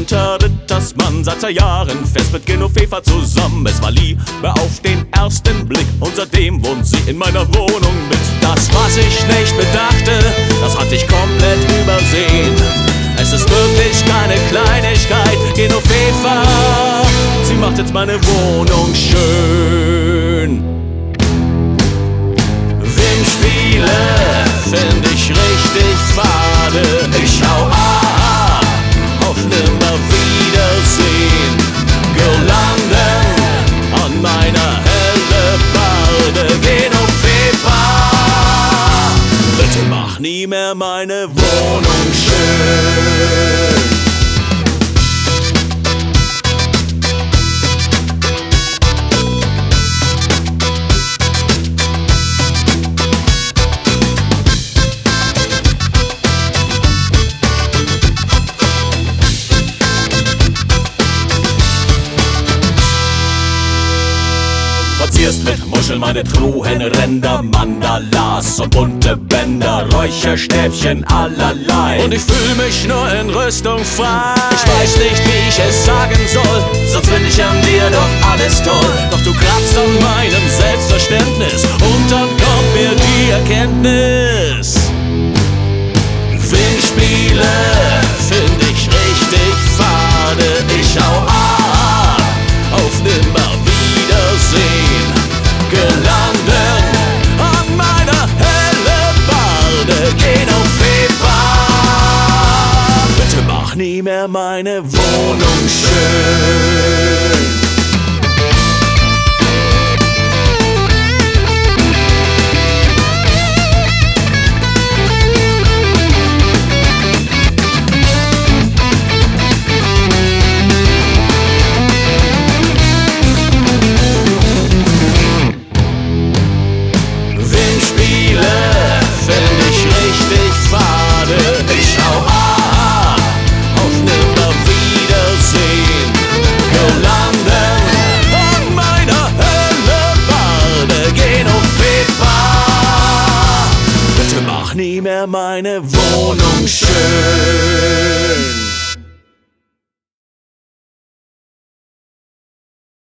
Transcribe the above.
Unter Rittersmann seit 2 Jahren fest mit Genoveva zusammen. Es war Liebe auf den ersten Blick und seitdem wohnt sie in meiner Wohnung mit. Das, was ich nicht bedachte, das hatte ich komplett übersehen. Es ist wirklich keine Kleinigkeit, Genoveva, sie macht jetzt meine Wohnung schön. Windspiele find ich richtig fade. Ich hau ab auf Nimmerwiedersehen. Girlanden an meiner Hellebarde. Genoveva, bitte mach nie mehr meine Wohnung schön. Verzierst mit Muscheln meine Truhen, Ränder, Mandalas und bunte Bänder, Räucherstäbchen allerlei. Und ich fühl mich nur in Rüstung frei. Ich weiß nicht, wie ich es sagen soll, sonst find ich an dir doch alles toll. Doch du kratzt an meinem Selbstverständnis und dann kommt mir die Erkenntnis. Windspiele find ich richtig fade. Ich hau ab auf Nimmerwiedersehen. Gelandet an meiner Hellebarde. Genoveva, bitte mach nie mehr meine Wohnung schön. Ich hau ab auf Nimmerwiedersehen. Gelandet an meiner Hellebarde. Genoveva, bitte mach nie mehr meine Wohnung schön.